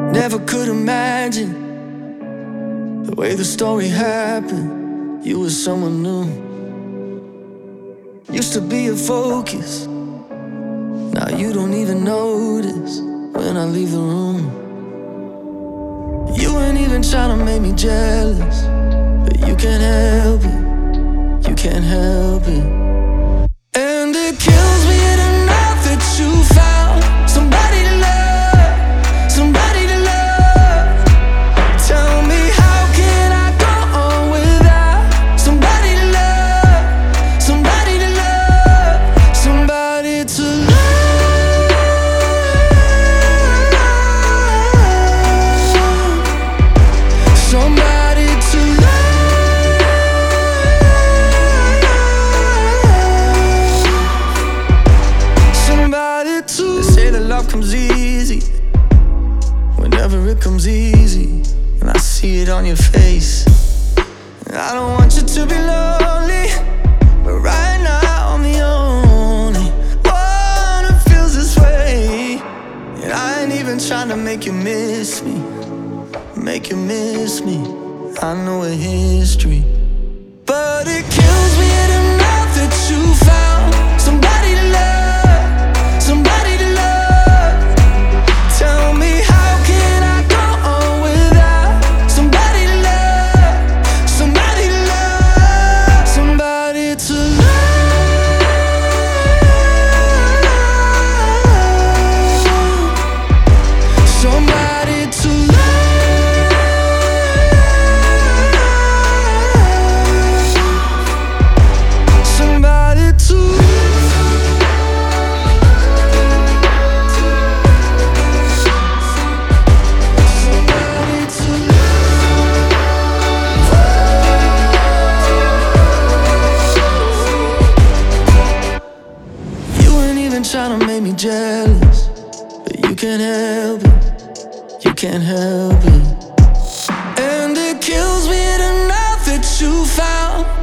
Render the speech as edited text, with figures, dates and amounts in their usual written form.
Never could imagine the way the story happened. You were someone new. Used to be a focus. Now you don't even notice when I leave the room. You ain't even trying to make me jealous, but you can't help it. You can't help it. And it kills me to know that you found somebody to love, somebody to love. Tell me, how can I go on without somebody to love, somebody to love, somebody to love, somebody to love, somebody to. They say that love comes easy whenever it comes easy, and I see it on your face. And I don't want you to be lonely, but right now I'm the only one who feels this way. And I ain't even trying to make you miss me, make you miss me. I know a history, but it kills me to know that you found somebody to love, somebody to love. Tell me, how can I go on without somebody to love, somebody to love, somebody to love, somebody to love. Trying to make me jealous, but you can't help it, you can't help it. And it kills me to know that you found